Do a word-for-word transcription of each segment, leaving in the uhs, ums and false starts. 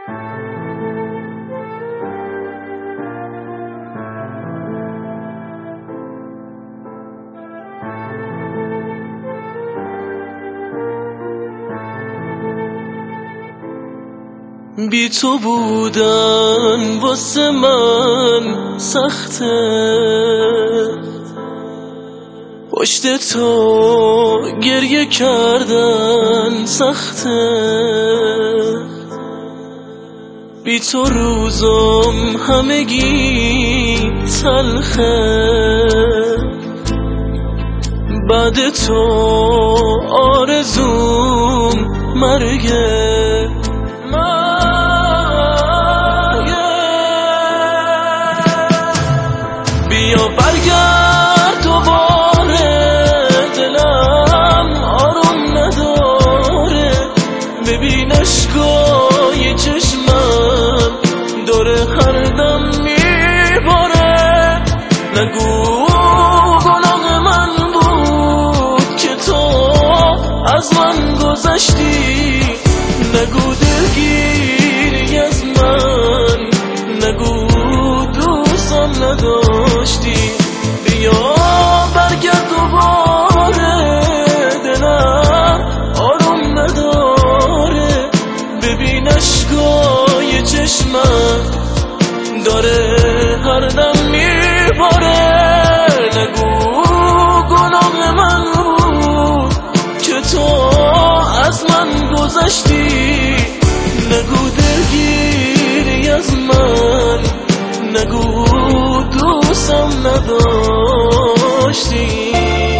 بی تو بودن واسه من سخته، پشت تو گریه کردن سخته، بی تو روزم همگی تلخه، بعد تو آرزوم مرگه. بیا برگرد دوباره، دلم آروم نداره، ببین اشکای چشمم داره هر دم میباره. نگو گناه من بود که تو از من گذشتی، نگو دلگیری از من، نگو دوستم نداشتی. بیا برگرد دوباره، دلم آروم نداره، ببین اشکای چشمم داره هر دم میباره. نگو گناه من بود که تو از من گذشتی، نگو دلگیری از من، نگو دوستم نداشتی.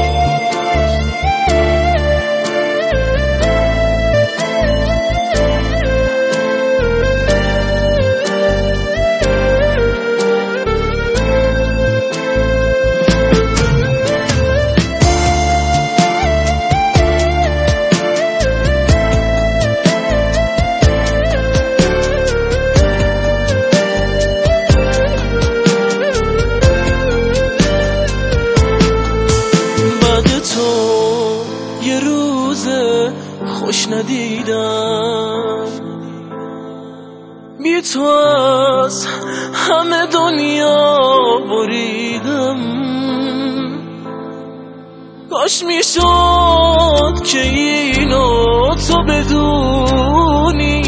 یه روز خوش ندیدم، بی تو از همه دنیا بریدم. کاش میشد که اینو تو بدونی،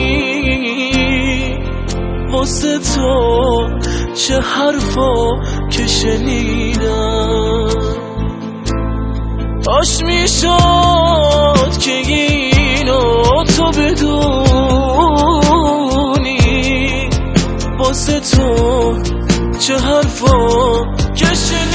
واسه تو چه حرفا که شنیدم. کاش میشد که اینو تو بدونی، واسه تو چه حرفا که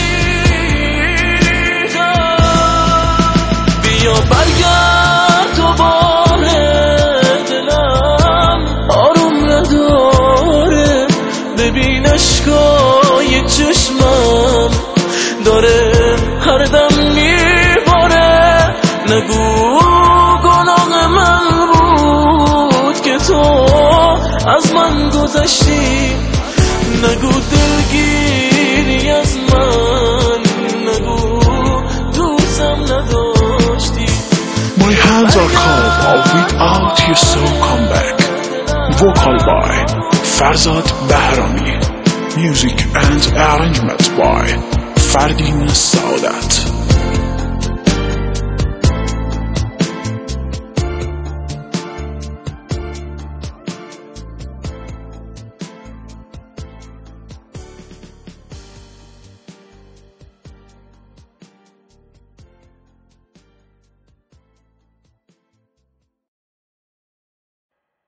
شنیدم. بیا برگرد دوباره، دلم آروم نداره، ببین اشکای چشمم داره هر دم میباره. نگو گناه من بود که تو از من گذشتی، نگو دلگیری از من، نگو دوستم نداشتی. My hands are cold without you, so come back. Vocal by Farzad Bahrami. Music and arrangement by Fardin Saodat.